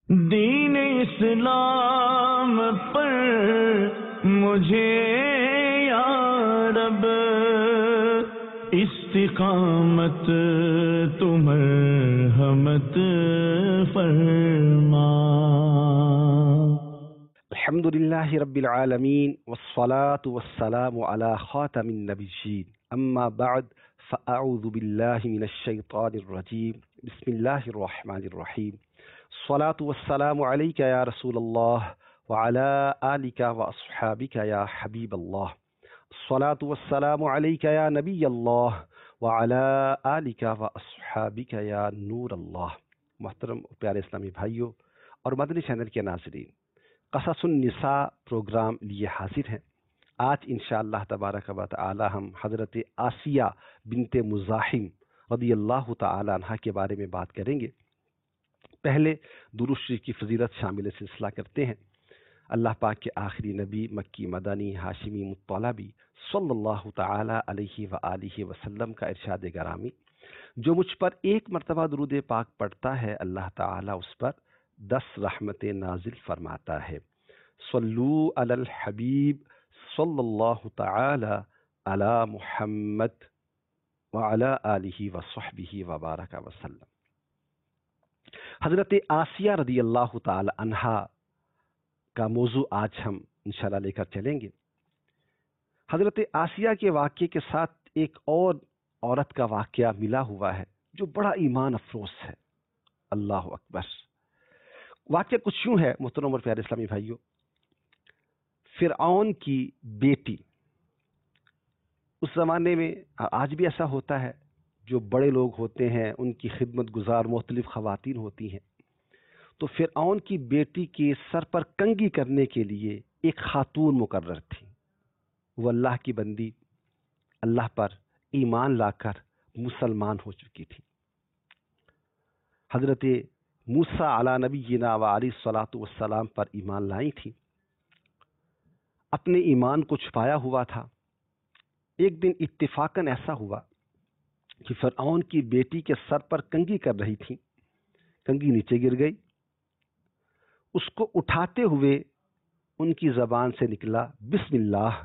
دین اسلام پر مجھے یا رب استقامت تو مرحمت فرما۔ الحمد للہ رب العالمین والصلاة والسلام علی خاتم النبیین اما بعد فاعوذ باللہ من الشیطان الرجیم بسم اللہ الرحمن الرحیم الصلاة والسلام علیک یا رسول اللہ وعلی آلک واصحابک یا حبیب اللہ، الصلاة والسلام علیک یا نبی اللہ وعلی آلک واصحابک یا نور اللہ۔ محترم پیارے اسلامی بھائیوں اور مدنی چینل کے ناظرین، قصص النساء پروگرام لیے حاضر ہیں۔ آج انشاءاللہ تبارک و تعالی ہم حضرت آسیہ بنت مزاحم رضی اللہ تعالی عنہ کے بارے میں بات کریں گے۔ پہلے درود شریف کی فضیلت شامل سلسلہ کرتے ہیں۔ اللہ پاک کے آخری نبی مکی مدنی ہاشمی مطلبی صلی اللہ تعالی علیہ وآلہ وسلم کا ارشاد گرامی، جو مجھ پر ایک مرتبہ درود پاک پڑھتا ہے اللہ تعالی اس پر 10 رحمتیں نازل فرماتا ہے۔ صلو علی الحبیب صلی اللہ تعالی علی محمد وعلی آلہ وصحبہ وبارک وسلم۔ حضرت آسیہ رضی اللہ تعالی عنہ کا موضوع آج ہم انشاءاللہ لے کر چلیں گے۔ حضرت آسیہ کے واقعے کے ساتھ ایک اور عورت کا واقعہ ملا ہوا ہے جو بڑا ایمان افروز ہے۔ اللہ اکبر۔ واقعہ کچھ یوں ہے محترم اور پیارے اسلامی بھائیوں، فرعون کی بیٹی، اس زمانے میں آج بھی ایسا ہوتا ہے، جو بڑے لوگ ہوتے ہیں ان کی خدمت گزار مختلف خواتین ہوتی ہیں، تو فرعون کی بیٹی کے سر پر کنگھی کرنے کے لیے ایک خاتون مقرر تھی۔ وہ اللہ کی بندی، اللہ پر ایمان لا کر مسلمان ہو چکی تھی۔ حضرت موسیٰ علی نبینا و علیہ الصلاۃ والسلام پر ایمان لائی تھی، اپنے ایمان کو چھپایا ہوا تھا۔ ایک دن اتفاقاً ایسا ہوا کہ فرعون کی بیٹی کے سر پر کنگھی کر رہی تھی، کنگھی نیچے گر گئی۔ اس کو اٹھاتے ہوئے ان کی زبان سے نکلا بسم اللہ۔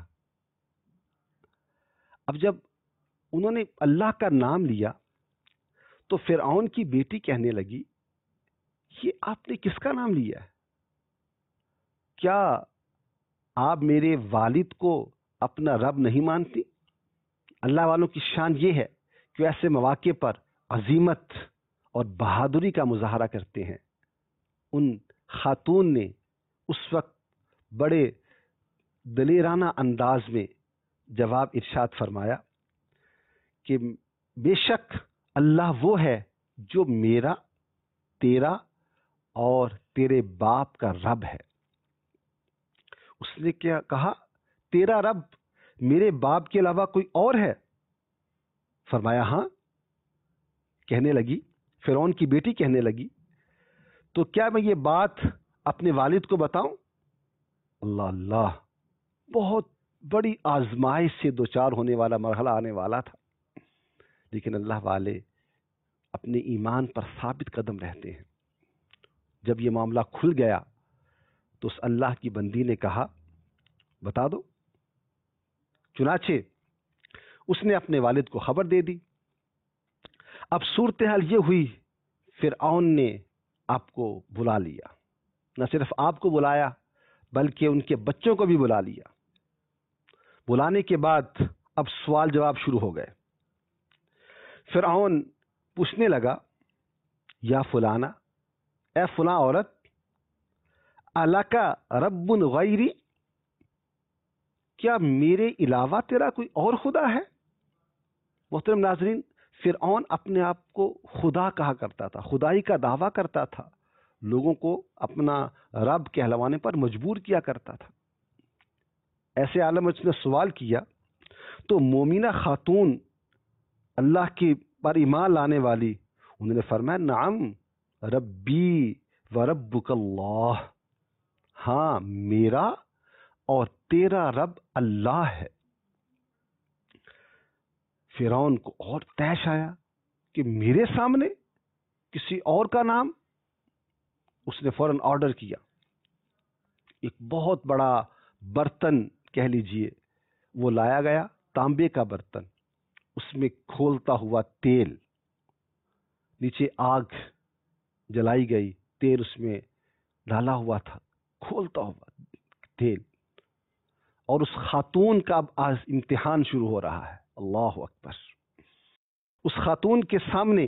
اب جب انہوں نے اللہ کا نام لیا تو فرعون کی بیٹی کہنے لگی، یہ آپ نے کس کا نام لیا ہے؟ کیا آپ میرے والد کو اپنا رب نہیں مانتی؟ اللہ والوں کی شان یہ ہے کہ ایسے مواقع پر عظیمت اور بہادری کا مظاہرہ کرتے ہیں۔ ان خاتون نے اس وقت بڑے دلیرانہ انداز میں جواب ارشاد فرمایا کہ بے شک اللہ وہ ہے جو میرا، تیرا اور تیرے باپ کا رب ہے۔ اس نے کیا کہا؟ تیرا رب میرے باپ کے علاوہ کوئی اور ہے؟ فرمایا ہاں۔ کہنے لگی، فرعون کی بیٹی کہنے لگی، تو کیا میں یہ بات اپنے والد کو بتاؤں؟ اللہ اللہ، بہت بڑی آزمائش سے دوچار ہونے والا مرحلہ آنے والا تھا، لیکن اللہ والے اپنے ایمان پر ثابت قدم رہتے ہیں۔ جب یہ معاملہ کھل گیا تو اس اللہ کی بندی نے کہا بتا دو۔ چنانچہ اس نے اپنے والد کو خبر دے دی۔ اب صورتحال یہ ہوئی، فرعون نے آپ کو بلا لیا، نہ صرف آپ کو بلایا بلکہ ان کے بچوں کو بھی بلا لیا۔ بلانے کے بعد اب سوال جواب شروع ہو گئے۔ فرعون پوچھنے لگا، یا فلانا، اے فلاں عورت، الکا رب غیری، کیا میرے علاوہ تیرا کوئی اور خدا ہے؟ محترم ناظرین، فرعون اپنے آپ کو خدا کہا کرتا تھا، خدائی کا دعویٰ کرتا تھا، لوگوں کو اپنا رب کہلوانے پر مجبور کیا کرتا تھا۔ ایسے عالم میں اس نے سوال کیا تو مومنہ خاتون، اللہ کی پر ایمان لانے والی، انہوں نے فرمایا نعم ربی و ربک اللہ، ہاں میرا اور تیرا رب اللہ ہے۔ فرعون کو اور طیش آیا کہ میرے سامنے کسی اور کا نام؟ اس نے فوراً آرڈر کیا، ایک بہت بڑا برتن کہہ لیجئے وہ لایا گیا، تانبے کا برتن، اس میں کھولتا ہوا تیل، نیچے آگ جلائی گئی، تیل اس میں ڈالا ہوا تھا، کھولتا ہوا تیل، اور اس خاتون کا اب امتحان شروع ہو رہا ہے۔ اللہ اکبر! اس خاتون کے سامنے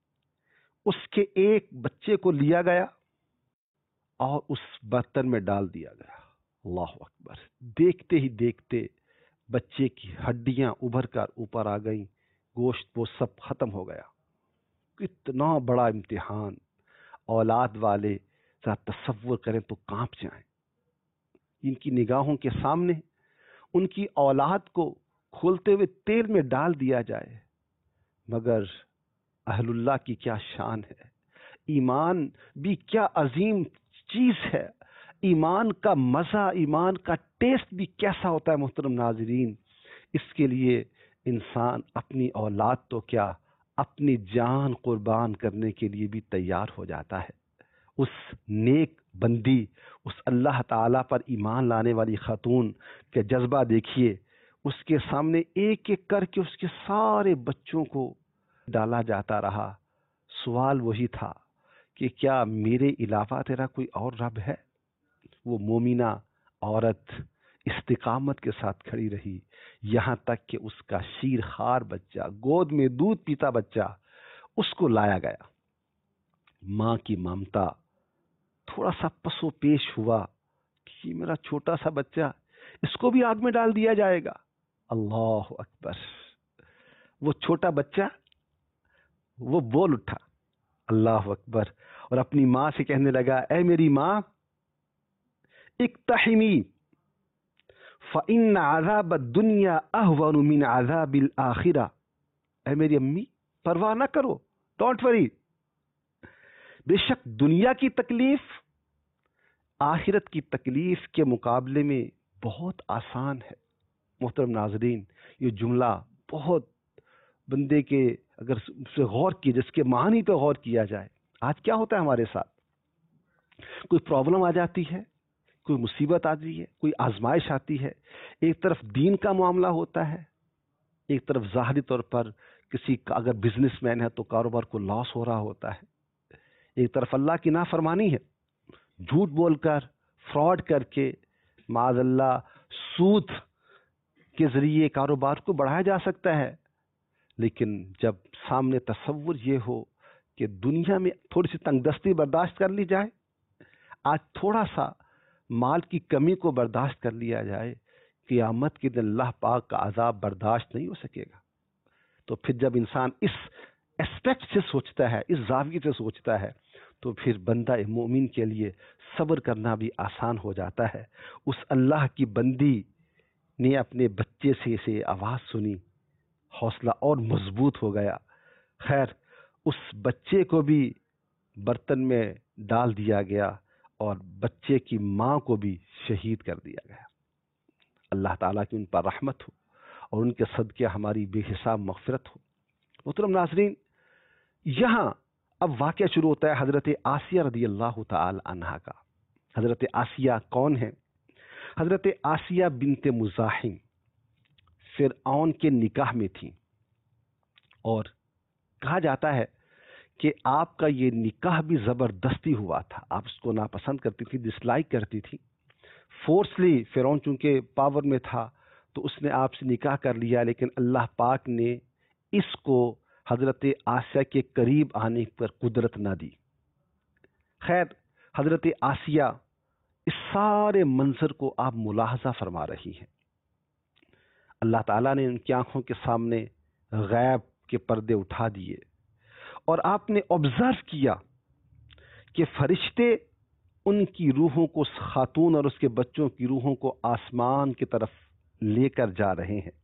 اس کے ایک بچے کو لیا گیا اور اس برتن میں ڈال دیا گیا۔ اللہ اکبر! دیکھتے ہی دیکھتے بچے کی ہڈیاں ابھر کر اوپر آ گئیں، گوشت وہ سب ختم ہو گیا۔ کتنا بڑا امتحان! اولاد والے ذرا تصور کریں تو کانپ جائیں۔ ان کی نگاہوں کے سامنے ان کی اولاد کو کھولتے ہوئے تیل میں ڈال دیا جائے، مگر اہل اللہ کی کیا شان ہے! ایمان بھی کیا عظیم چیز ہے! ایمان کا مزہ، ایمان کا ٹیسٹ بھی کیسا ہوتا ہے محترم ناظرین! اس کے لیے انسان اپنی اولاد تو کیا، اپنی جان قربان کرنے کے لیے بھی تیار ہو جاتا ہے۔ اس نیک بندی، اس اللہ تعالیٰ پر ایمان لانے والی خاتون کے جذبہ دیکھیے، اس کے سامنے ایک ایک کر کے اس کے سارے بچوں کو ڈالا جاتا رہا۔ سوال وہی تھا کہ کیا میرے علاوہ تیرا کوئی اور رب ہے؟ وہ مومنہ عورت استقامت کے ساتھ کھڑی رہی، یہاں تک کہ اس کا شیر خوار بچہ، گود میں دودھ پیتا بچہ، اس کو لایا گیا۔ ماں کی ممتا تھوڑا سا پسو پیش ہوا کہ یہ میرا چھوٹا سا بچہ، اس کو بھی آگ میں ڈال دیا جائے گا۔ اللہ اکبر! وہ چھوٹا بچہ وہ بول اٹھا، اللہ اکبر، اور اپنی ماں سے کہنے لگا، اے میری ماں، اقتحمی فإن عذاب الدنیا اہون من عذاب الآخرہ۔ اے میری امی، پرواہ نہ کرو، ڈونٹ وری، بے شک دنیا کی تکلیف آخرت کی تکلیف کے مقابلے میں بہت آسان ہے۔ محترم ناظرین، یہ جملہ بہت بندے کے اگر اس سے غور کیے، جس کے معنی پہ غور کیا جائے، آج کیا ہوتا ہے ہمارے ساتھ؟ کوئی پرابلم آ جاتی ہے، کوئی مصیبت آتی ہے، کوئی آزمائش آتی ہے، ایک طرف دین کا معاملہ ہوتا ہے، ایک طرف ظاہری طور پر کسی کا اگر بزنس مین ہے تو کاروبار کو لاس ہو رہا ہوتا ہے، ایک طرف اللہ کی نافرمانی ہے، جھوٹ بول کر، فراڈ کر کے، معاذ اللہ سود کے ذریعے کاروبار کو بڑھایا جا سکتا ہے۔ لیکن جب سامنے تصور یہ ہو کہ دنیا میں تھوڑی سی تنگ دستی برداشت کر لی جائے، آج تھوڑا سا مال کی کمی کو برداشت کر لیا جائے، قیامت کے دن اللہ پاک کا عذاب برداشت نہیں ہو سکے گا۔ تو پھر جب انسان اس اسپیکٹ سے سوچتا ہے، اس زاویے سے سوچتا ہے، تو پھر بندہ مومن کے لیے صبر کرنا بھی آسان ہو جاتا ہے۔ اس اللہ کی بندی نے اپنے بچے سے اسے آواز سنی، حوصلہ اور مضبوط ہو گیا۔ خیر، اس بچے کو بھی برتن میں ڈال دیا گیا اور بچے کی ماں کو بھی شہید کر دیا گیا۔ اللہ تعالیٰ کی ان پر رحمت ہو اور ان کے صدقے ہماری بے حساب مغفرت ہو۔ محترم ناظرین، یہاں اب واقعہ شروع ہوتا ہے حضرت آسیہ رضی اللہ تعالی عنہا کا۔ حضرت آسیہ کون ہے؟ حضرت آسیہ بنت مزاحم فرعون کے نکاح میں تھیں، اور کہا جاتا ہے کہ آپ کا یہ نکاح بھی زبردستی ہوا تھا۔ آپ اس کو ناپسند کرتی تھی، ڈس لائک کرتی تھی۔ فورسلی فرعون چونکہ پاور میں تھا تو اس نے آپ سے نکاح کر لیا، لیکن اللہ پاک نے اس کو حضرت آسیہ کے قریب آنے پر قدرت نہ دی۔ خیر، حضرت آسیہ اس سارے منظر کو آپ ملاحظہ فرما رہی ہیں۔ اللہ تعالیٰ نے ان کی آنکھوں کے سامنے غیب کے پردے اٹھا دیے، اور آپ نے آبزرو کیا کہ فرشتے ان کی روحوں کو، خاتون اور اس کے بچوں کی روحوں کو آسمان کی طرف لے کر جا رہے ہیں۔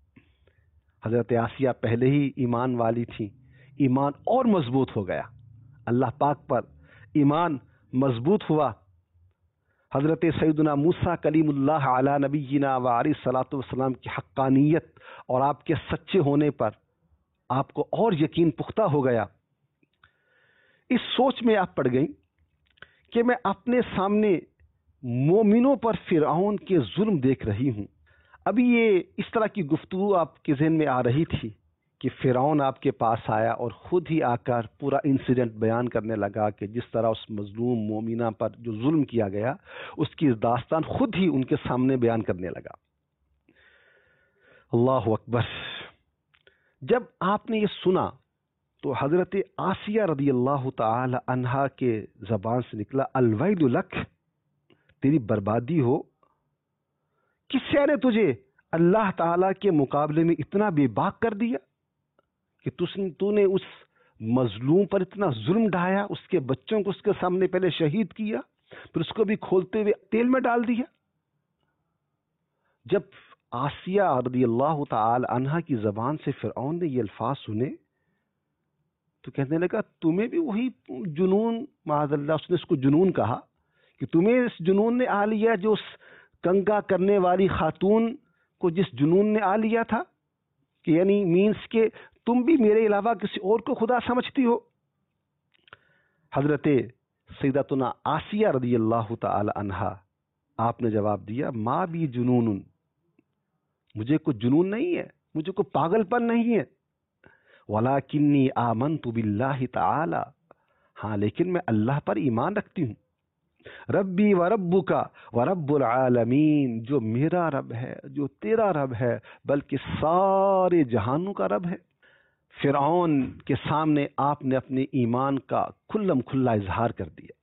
حضرت آسیہ پہلے ہی ایمان والی تھی، ایمان اور مضبوط ہو گیا، اللہ پاک پر ایمان مضبوط ہوا۔ حضرت سیدنا موسیٰ کلیم اللہ علی نبینا و علیہ الصلاۃ والسلام کی حقانیت اور آپ کے سچے ہونے پر آپ کو اور یقین پختہ ہو گیا۔ اس سوچ میں آپ پڑ گئیں کہ میں اپنے سامنے مومنوں پر فرعون کے ظلم دیکھ رہی ہوں. ابھی یہ اس طرح کی گفتگو آپ کے ذہن میں آ رہی تھی کہ فرعون آپ کے پاس آیا اور خود ہی آ کر پورا انسیڈنٹ بیان کرنے لگا کہ جس طرح اس مظلوم مومنہ پر جو ظلم کیا گیا اس کی داستان خود ہی ان کے سامنے بیان کرنے لگا. اللہ اکبر. جب آپ نے یہ سنا تو حضرت آسیہ رضی اللہ تعالی عنہا کے زبان سے نکلا الویل لک، تیری بربادی ہو. کس شے نے تجھے اللہ تعالی کے مقابلے میں اتنا بے باک کر دیا کہ تو نے اس مظلوم پر اتنا ظلم ڈھایا، اس کے بچوں کو اس کے سامنے پہلے شہید کیا، پھر اس کو بھی کھولتے ہوئے تیل میں ڈال دیا. جب آسیہ رضی اللہ تعالی عنہا کی زبان سے فرعون نے یہ الفاظ سنے تو کہنے لگا تمہیں بھی وہی جنون، معاذ اللہ اس نے اس کو جنون کہا، کہ تمہیں اس جنون نے آ لیا جو اس کنگا کرنے والی خاتون کو جس جنون نے آ لیا تھا، کہ یعنی مینس کہ تم بھی میرے علاوہ کسی اور کو خدا سمجھتی ہو. حضرت سیدتنا آسیہ رضی اللہ تعالی عنہا آپ نے جواب دیا ما بھی جنون، مجھے کوئی جنون نہیں ہے، مجھے کوئی پاگل پن نہیں ہے. وَلَكِنِّي آمَنْتُ بِاللَّهِ تعالی، ہاں لیکن میں اللہ پر ایمان رکھتی ہوں. ربی و ربک و رب العالمین، جو میرا رب ہے، جو تیرا رب ہے، بلکہ سارے جہانوں کا رب ہے. فرعون کے سامنے آپ نے اپنے ایمان کا کھلم کھلا اظہار کر دیا.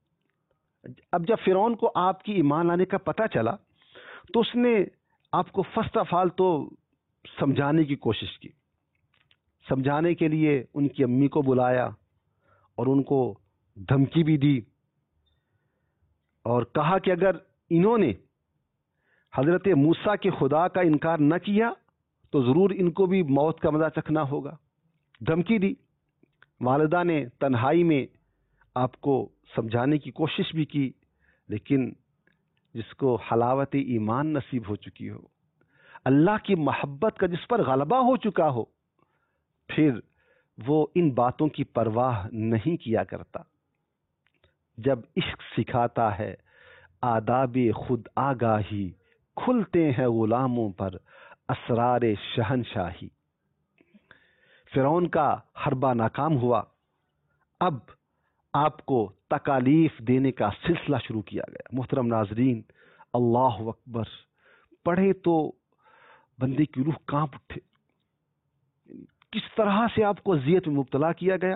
اب جب فرعون کو آپ کی ایمان لانے کا پتہ چلا تو اس نے آپ کو فرسٹ آف آل تو سمجھانے کی کوشش کی. سمجھانے کے لیے ان کی امی کو بلایا اور ان کو دھمکی بھی دی اور کہا کہ اگر انہوں نے حضرت موسیٰ کے خدا کا انکار نہ کیا تو ضرور ان کو بھی موت کا مزہ چکھنا ہوگا. دھمکی دی. والدہ نے تنہائی میں آپ کو سمجھانے کی کوشش بھی کی، لیکن جس کو حلاوت ایمان نصیب ہو چکی ہو، اللہ کی محبت کا جس پر غلبہ ہو چکا ہو، پھر وہ ان باتوں کی پرواہ نہیں کیا کرتا. جب عشق سکھاتا ہے آداب خود آگاہی، کھلتے ہیں غلاموں پر اسرار شہنشاہی. فرعون کا حربہ ناکام ہوا. اب آپ کو تکالیف دینے کا سلسلہ شروع کیا گیا. محترم ناظرین، اللہ اکبر. پڑھے تو بندے کی روح کانپ اٹھے. کس طرح سے آپ کو اذیت میں مبتلا کیا گیا.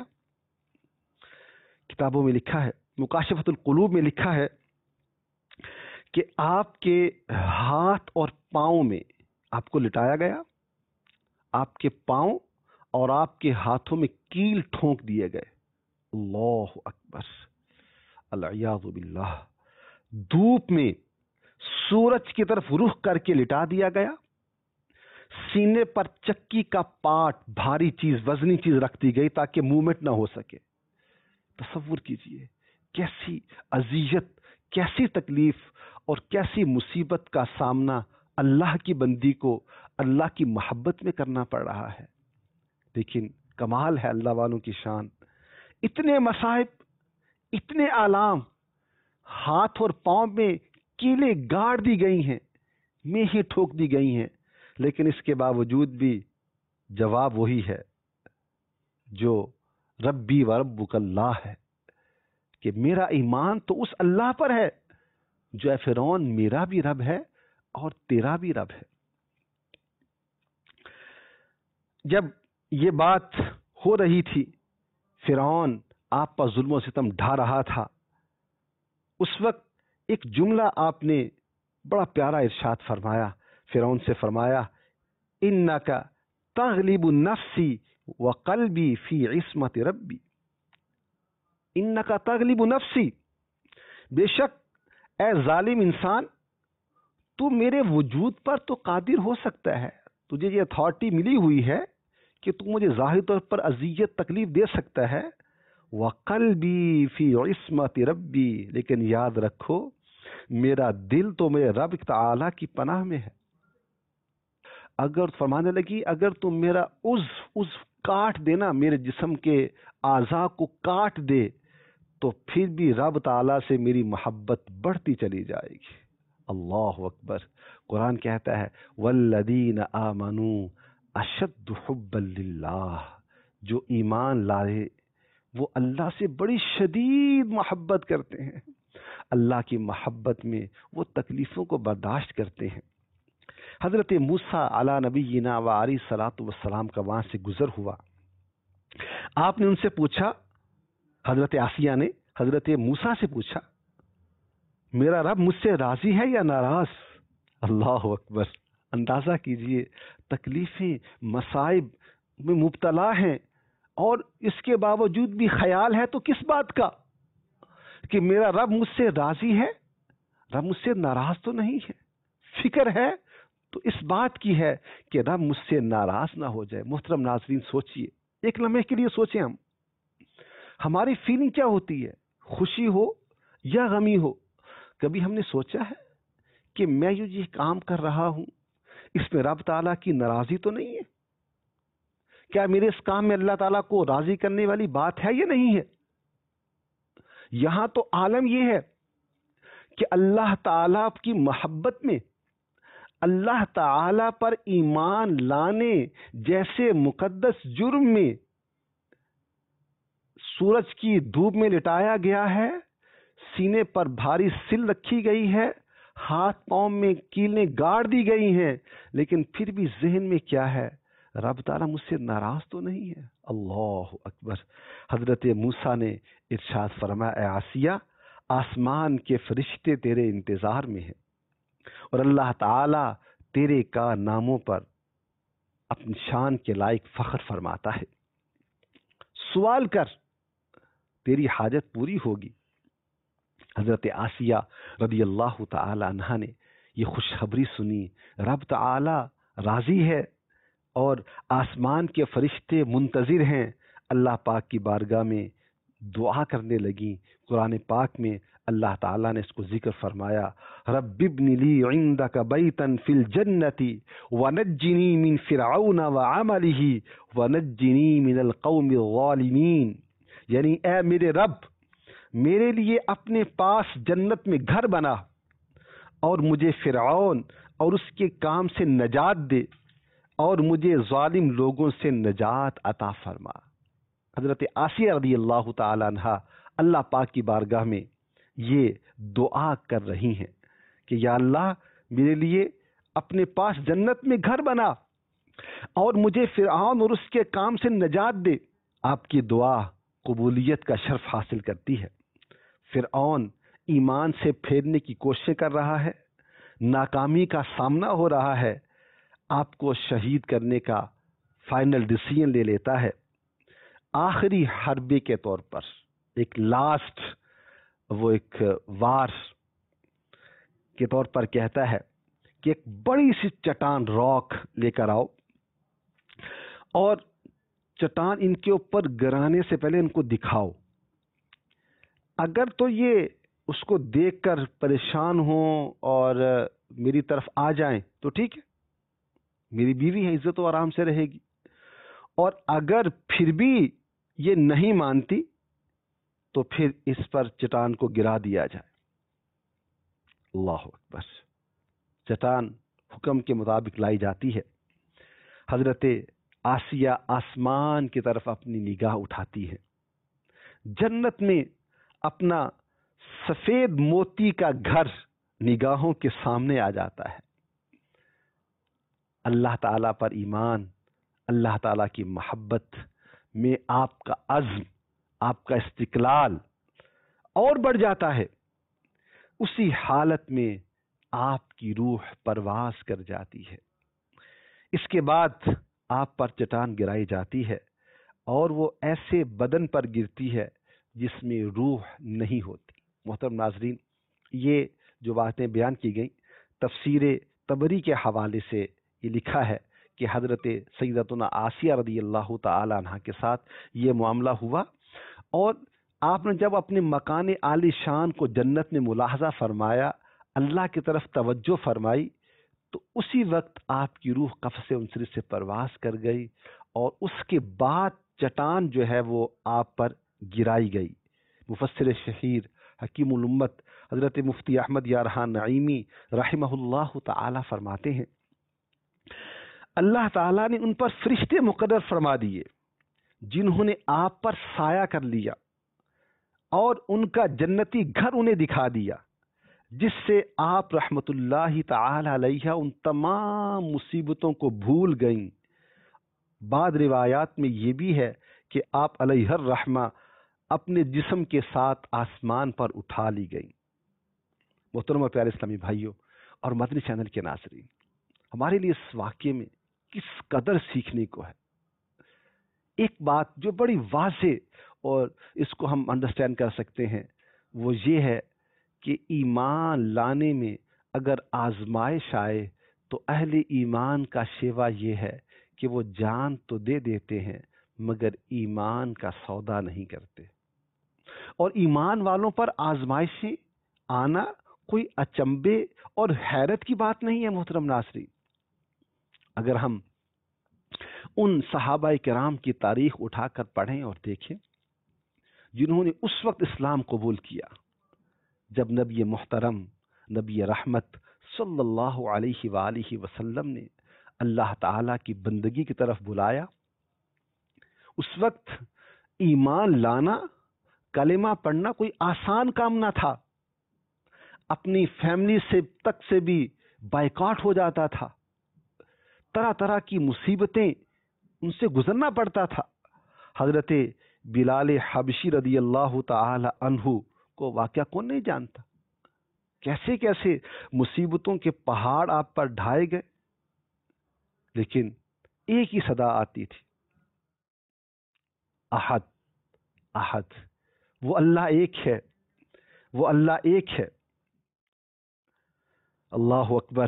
کتابوں میں لکھا ہے، مکاشفۃ القلوب میں لکھا ہے کہ آپ کے ہاتھ اور پاؤں میں آپ کو لٹایا گیا، آپ کے پاؤں اور آپ کے ہاتھوں میں کیل ٹھونک دیے گئے. اللہ اکبر، العیاذ باللہ. دھوپ میں سورج کی طرف رخ کر کے لٹا دیا گیا. سینے پر چکی کا پاٹ، بھاری چیز، وزنی چیز رکھ دی گئی تاکہ موومنٹ نہ ہو سکے. تصور کیجئے کیسی اذیت، کیسی تکلیف اور کیسی مصیبت کا سامنا اللہ کی بندی کو اللہ کی محبت میں کرنا پڑ رہا ہے. لیکن کمال ہے اللہ والوں کی شان. اتنے مصائب، اتنے آلام، ہاتھ اور پاؤں میں کیلیں گاڑ دی گئی ہیں، میخیں ٹھوک دی گئی ہیں، لیکن اس کے باوجود بھی جواب وہی ہے جو ربی و ربک اللہ ہے، کہ میرا ایمان تو اس اللہ پر ہے جو اے فرعون میرا بھی رب ہے اور تیرا بھی رب ہے. جب یہ بات ہو رہی تھی، فرعون آپ پر ظلم و ستم ڈھا رہا تھا، اس وقت ایک جملہ آپ نے بڑا پیارا ارشاد فرمایا. فرعون سے فرمایا انک تغلب نفسی وقلبی فی عصمت ربی. انک تغلب نفسی، بے شک اے ظالم انسان، تو میرے وجود پر تو قادر ہو سکتا ہے، تجھے یہ اتھارٹی ملی ہوئی ہے کہ تو مجھے ظاہر طور پر اذیت تکلیف دے سکتا ہے. وقلبی فی عصمت ربی، لیکن یاد رکھو میرا دل تو میرے رب تعالی کی پناہ میں ہے. اگر فرمانے لگی اگر تم میرا عضو کاٹ دینا، میرے جسم کے اعضاء کو کاٹ دے تو پھر بھی رب تعالیٰ سے میری محبت بڑھتی چلی جائے گی۔ اللہ اکبر۔ قرآن کہتا ہے والذین آمنوا اشد حبا للہ، جو ایمان لائے وہ اللہ سے بڑی شدید محبت کرتے ہیں، اللہ کی محبت میں وہ تکلیفوں کو برداشت کرتے ہیں۔ حضرت موسیٰ علی نبینا و علیہ الصلوۃ والسلام کا وہاں سے گزر ہوا، آپ نے ان سے پوچھا، حضرت آسیہ نے حضرت موسیٰ سے پوچھا میرا رب مجھ سے راضی ہے یا ناراض؟ اللہ اکبر۔ اندازہ کیجئے، تکلیفیں مصائب میں مبتلا ہیں اور اس کے باوجود بھی خیال ہے تو کس بات کا کہ میرا رب مجھ سے راضی ہے، رب مجھ سے ناراض تو نہیں ہے۔ فکر ہے تو اس بات کی ہے کہ رب مجھ سے ناراض نہ ہو جائے۔ محترم ناظرین، سوچئے، ایک لمحے کے لیے سوچیں، ہماری فیلنگ کیا ہوتی ہے؟ خوشی ہو یا غمی ہو، کبھی ہم نے سوچا ہے کہ میں یہ کام کر رہا ہوں اس میں رب تعالیٰ کی ناراضی تو نہیں ہے؟ کیا میرے اس کام میں اللہ تعالیٰ کو راضی کرنے والی بات ہے یا نہیں ہے؟ یہاں تو عالم یہ ہے کہ اللہ تعالیٰ کی محبت میں اللہ تعالیٰ پر ایمان لانے جیسے مقدس جرم میں سورج کی دھوپ میں لٹایا گیا ہے، سینے پر بھاری سل رکھی گئی ہے، ہاتھ پاؤں میں کیلیں گاڑ دی گئی ہیں، لیکن پھر بھی ذہن میں کیا ہے؟ رب تعالیٰ مجھ سے ناراض تو نہیں ہے۔ اللہ اکبر۔ حضرت موسیٰ نے ارشاد فرمایا اے آسیہ، آسمان کے فرشتے تیرے انتظار میں ہیں اور اللہ تعالیٰ تیرے کا ناموں پر اپنی شان کے لائق فخر فرماتا ہے، سوال کر تیری حاجت پوری ہوگی۔ حضرت آسیہ رضی اللہ تعالی عنہا نے یہ خوشخبری سنی، رب تعالی راضی ہے اور آسمان کے فرشتے منتظر ہیں، اللہ پاک کی بارگاہ میں دعا کرنے لگی۔ قرآن پاک میں اللہ تعالیٰ نے اس کو ذکر فرمایا، رب ابن لی عندک بیتا فی الجنت ونجنی من فرعون وعملہ ونجنی من القوم الظالمین، یعنی اے میرے رب، میرے لیے اپنے پاس جنت میں گھر بنا اور مجھے فرعون اور اس کے کام سے نجات دے اور مجھے ظالم لوگوں سے نجات عطا فرما۔ حضرت آسیہ رضی اللہ تعالی عنہا اللہ پاک کی بارگاہ میں یہ دعا کر رہی ہیں کہ یا اللہ، میرے لیے اپنے پاس جنت میں گھر بنا اور مجھے فرعون اور اس کے کام سے نجات دے۔ آپ کی دعا قبولیت کا شرف حاصل کرتی ہے۔ فرعون ایمان سے پھیرنے کی کوشش کر رہا ہے، ناکامی کا سامنا ہو رہا ہے، آپ کو شہید کرنے کا فائنل ڈیسیژن لے لیتا ہے۔ آخری حربے کے طور پر ایک لاسٹ وہ ایک وار کے طور پر کہتا ہے کہ ایک بڑی سی چٹان راک لے کر آؤ اور چٹان ان کے اوپر گرانے سے پہلے ان کو دکھاؤ، اگر تو یہ اس کو دیکھ کر پریشان ہوں اور میری طرف آ جائیں تو ٹھیک ہے، میری بیوی ہے، عزت و آرام سے رہے گی، اور اگر پھر بھی یہ نہیں مانتی تو پھر اس پر چٹان کو گرا دیا جائے۔ اللہ اکبر۔ چٹان حکم کے مطابق لائی جاتی ہے۔ حضرت آسیہ آسمان کی طرف اپنی نگاہ اٹھاتی ہے، جنت میں اپنا سفید موتی کا گھر نگاہوں کے سامنے آ جاتا ہے۔ اللہ تعالیٰ پر ایمان، اللہ تعالیٰ کی محبت میں آپ کا عزم، آپ کا استقلال اور بڑھ جاتا ہے۔ اسی حالت میں آپ کی روح پرواز کر جاتی ہے۔ اس کے بعد آپ پر چٹان گرائی جاتی ہے اور وہ ایسے بدن پر گرتی ہے جس میں روح نہیں ہوتی۔ محترم ناظرین، یہ جو باتیں بیان کی گئیں، تفسیر طبری کے حوالے سے یہ لکھا ہے کہ حضرت سیدتنا آسیہ رضی اللہ تعالی عنہ کے ساتھ یہ معاملہ ہوا، اور آپ نے جب اپنے مکان عالی شان کو جنت میں ملاحظہ فرمایا، اللہ کی طرف توجہ فرمائی، تو اسی وقت آپ کی روح قفس عنصری سے پرواز کر گئی اور اس کے بعد چٹان جو ہے وہ آپ پر گرائی گئی۔ मुफस्सिर शहीर हकीम उल उम्मत हजरत मुफ्ती अहमद यारहान नईमी रहमहुल्लाह ताला फरमाते हैं, अल्लाह ताला ने उन पर फरिश्ते मुकर्रर फरमा दिए जिन्होंने आप पर साया कर लिया और उनका जन्नती घर उन्हें दिखा दिया, जिससे आप रहमतुल्लाहि ताला अलैहा उन तमाम मुसीबतों को भूल गईं। बाद रिवायात में ये भी है कि आप अलैहिर रहमा अपने जिस्म के साथ आसमान पर उठा ली गई। मोहतरम प्यारे इस्लामी भाइयों और मदनी चैनल के नाज़रीन, हमारे लिए इस वाक़ये में किस कदर सीखने को है। एक बात जो बड़ी वाज़े और इसको हम अंडरस्टैंड कर सकते हैं वो ये है कि ईमान लाने में अगर आजमाइश आए तो अहले ईमान का शेवा ये है कि वो जान तो दे देते हैं मगर ईमान का सौदा नहीं करते। और ईमान वालों पर आजमाइशें आना कोई अचंभे और हैरत की बात नहीं है। मोहतरम नाज़रीन, अगर हम उन सहाबाए किराम की तारीख उठाकर पढ़ें और देखें जिन्होंने उस वक्त इस्लाम कबूल किया जब नबी मुहतरम नबी रहमत सल्लल्लाहु अलैहि वसल्लम ने अल्लाह ताला की बंदगी की तरफ बुलाया, उस वक्त ईमान लाना, कलेमा पढ़ना कोई आसान काम ना था। अपनी फैमिली से भी बायकॉट हो जाता था, तरह तरह की मुसीबतें उनसे गुजरना पड़ता था। हजरत बिलाल हबशी रदी अल्लाह ताला अन्हु को वाकया कौन नहीं जानता, कैसे कैसे मुसीबतों के पहाड़ आप पर ढाए गए, लेकिन एक ही सदा आती थी, अहद अहद। वो अल्लाह एक है, वो अल्लाह एक है। अल्लाहु अकबर।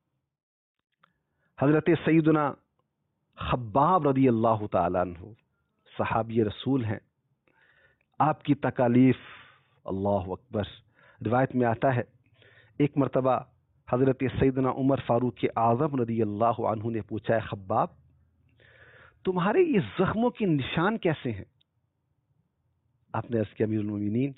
हजरत सैयदना खब्बाब रदी अल्लाह ताला अन्हु सहाबी रसूल हैं। आपकी तकालीफ, अल्लाहु अकबर। रिवायत में आता है एक मरतबा हजरत सैयदना उमर फारूक आज़म रदी अल्लाह अन्हु ने पूछा है, खब्बाब तुम्हारे ये जख्मों के निशान कैसे हैं? आपने अर्ज़ किया, अमीरुल मोमिनीन,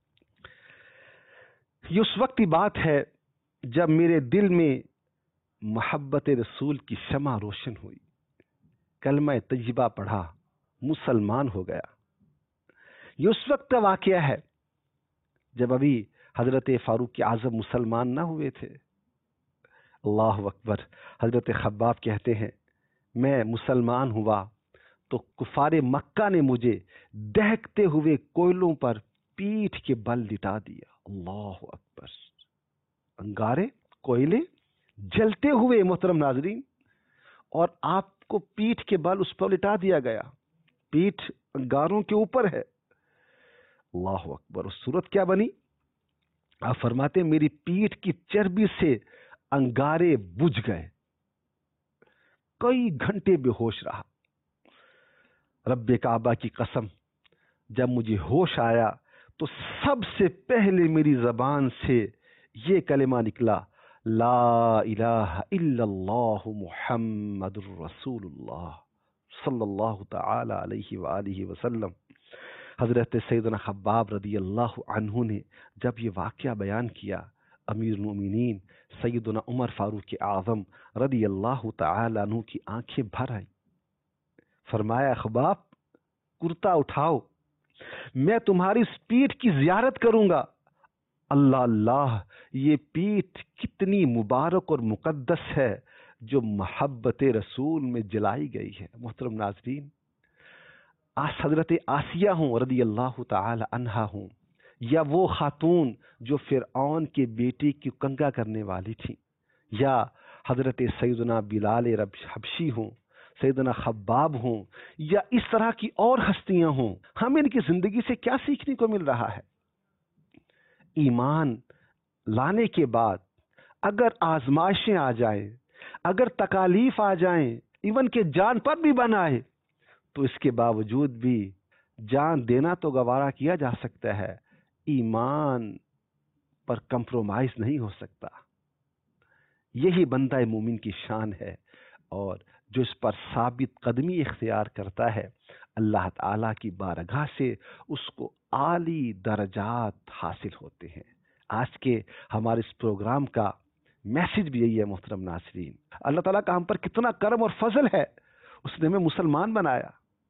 ये उस वक्त की बात है जब मेरे दिल में मोहब्बत रसूल की शमा रोशन हुई, कलमा तय्यबा पढ़ा, मुसलमान हो गया। ये उस वक्त का वाक़या है जब अभी हजरत फारूक आज़म मुसलमान ना हुए थे। अल्लाहु अकबर। हजरत खब्बाब कहते हैं, मैं मुसलमान हुआ तो कुफारे मक्का ने मुझे दहकते हुए कोयलों पर पीठ के बल लिटा दिया। अल्लाहु अकबर। अंगारे, कोयले जलते हुए मोहतरम नाजरीन, और आपको पीठ के बल उस पर लिटा दिया गया। पीठ अंगारों के ऊपर है। अल्लाहु अकबर। उस सूरत क्या बनी? आप फरमाते, मेरी पीठ की चर्बी से अंगारे बुझ गए, कई घंटे बेहोश रहा। रब्बे काबा की कसम, जब मुझे होश आया तो सबसे पहले मेरी जबान से ये कलिमा निकला, ला इलाहा इल्लल्लाह मुहम्मदुर रसूलुल्लाह सल्लल्लाहु तआला अलैहि व आलिहि वसल्लम। हजरत सैयदना खब्बाब रदी अल्लाह अन्हु ने जब ये वाक़या बयान किया, अमीरुल मोमिनीन सैयदना उमर फारूक आज़म रदी अल्लाह तआला अन्हु की आंखें भर आई। फरमाया, खब्बाब कुर्ता उठाओ, मैं तुम्हारी इस पीठ की ज़ियारत करूंगा। अल्लाह अल्लाह, ये पीठ कितनी मुबारक और मुकद्दस है जो मोहब्बत रसूल में जलाई गई है। मोहतरम नाज़रीन, हजरत आसिया हों रदी अल्लाह ताला अन्हा हों, या वो खातून जो फिरऔन के बेटे की कंगा करने वाली थी, या हजरत सैयदना बिलाल हबशी हों, सैयदना खब्बाब हों, या इस तरह की और हस्तियां हों, हमें इनकी जिंदगी से क्या सीखने को मिल रहा है? ईमान लाने के बाद अगर आजमाइशें आ जाएं, अगर तकालीफ आ जाएं, इवन के जान पर भी बनाए, तो इसके बावजूद भी जान देना तो गवारा किया जा सकता है, ईमान पर कंप्रोमाइज नहीं हो सकता। यही बंदा मोमिन की शान है, और जो इस पर साबित कदमी इख्तियार करता है, अल्लाह ताला की बारगाह से उसको اعلی درجات حاصل ہوتے ہیں۔ آج کے ہمارے اس پروگرام کا میسج بھی یہی ہے محترم ناظرین، اللہ تعالیٰ کا ہم پر کتنا کرم اور فضل ہے، اس نے ہمیں مسلمان بنایا۔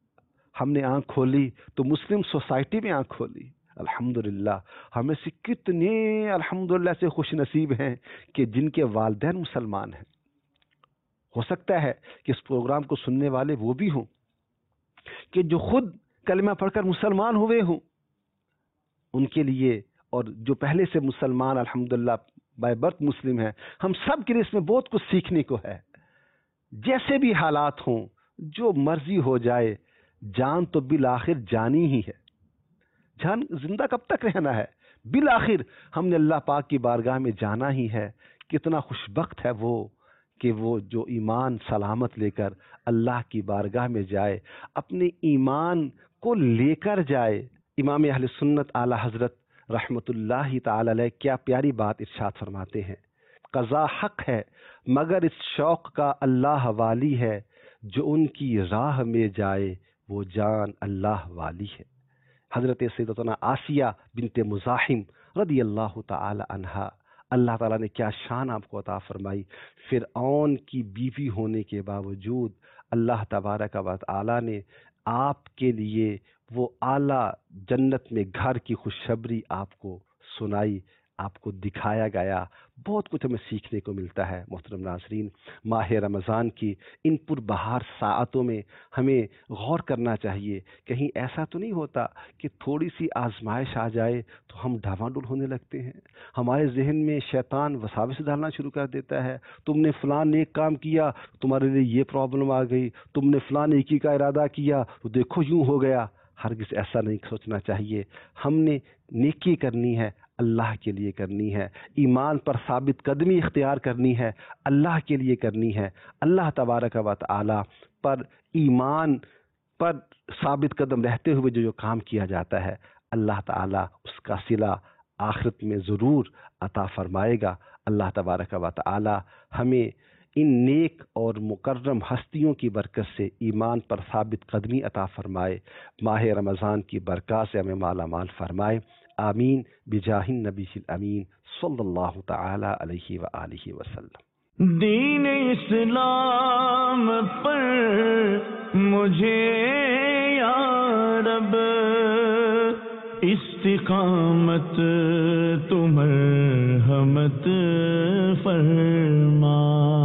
ہم نے آنکھ کھولی تو مسلم سوسائٹی میں آنکھ کھولی، الحمدللہ۔ ہمیں سے کتنے الحمدللہ سے خوش نصیب ہیں کہ جن کے والدین مسلمان ہیں۔ ہو سکتا ہے کہ اس پروگرام کو سننے والے وہ بھی ہوں کہ جو خود کلمہ پڑھ کر مسلمان ہوئے ہوں، ان کے لیے اور جو پہلے سے مسلمان الحمدللہ بائی برتھ مسلم ہیں، ہم سب کے لیے اس میں بہت کچھ سیکھنے کو ہے۔ جیسے بھی حالات ہوں، جو مرضی ہو جائے، جان تو بالآخر جانی ہی ہے۔ جان زندہ کب تک رہنا ہے؟ بالآخر ہم نے اللہ پاک کی بارگاہ میں جانا ہی ہے۔ کتنا خوش بخت ہے وہ کہ وہ جو ایمان سلامت لے کر اللہ کی بارگاہ میں جائے، اپنے ایمان کو لے کر جائے۔ امام اہل سنت اعلی حضرت رحمت اللہ تعالی علیہ کیا پیاری بات ارشاد فرماتے ہیں، قضا حق ہے مگر اس شوق کا اللہ والی ہے، جو ان کی راہ میں جائے وہ جان اللہ والی ہے۔ حضرت سیدتنا آسیہ بنت مزاحم رضی اللہ تعالی عنہا، اللہ تعالیٰ نے کیا شان آپ کو عطا فرمائی۔ فرعون کی بیوی ہونے کے باوجود اللہ تبارک و تعالیٰ نے آپ کے لیے وہ اعلیٰ جنت میں گھر کی خوشخبری آپ کو سنائی، آپ کو دکھایا گیا۔ بہت کچھ ہمیں سیکھنے کو ملتا ہے محترم ناظرین۔ ماہ رمضان کی ان پربہار ساعتوں میں ہمیں غور کرنا چاہیے، کہیں ایسا تو نہیں ہوتا کہ تھوڑی سی آزمائش آ جائے تو ہم ڈھاواڈول ہونے لگتے ہیں۔ ہمارے ذہن میں شیطان وساوس ڈالنا شروع کر دیتا ہے، تم نے فلاں نیک کام کیا تمہارے لیے یہ پرابلم آ گئی، تم نے فلاں نیکی کا ارادہ کیا تو دیکھو یوں ہو گیا۔ ہرگز ایسا نہیں سوچنا چاہیے۔ ہم نے نیکی کرنی ہے، اللہ کے لیے کرنی ہے، ایمان پر ثابت قدمی اختیار کرنی ہے، اللہ کے لیے کرنی ہے۔ اللہ تبارک و تعالی پر ایمان پر ثابت قدم رہتے ہوئے جو کام کیا جاتا ہے، اللہ تعالی اس کا صلہ آخرت میں ضرور عطا فرمائے گا۔ اللہ تبارک و تعالی ہمیں ان نیک اور مکرم ہستیوں کی برکت سے ایمان پر ثابت قدمی عطا فرمائے، ماہ رمضان کی برکات سے ہمیں مالا مال فرمائے۔ آمین بجاہ النبی الامین صلی اللہ تعالی علیہ وآلہ وسلم۔ دین اسلام پر مجھے یا رب استقامت تو مرحمت فرما۔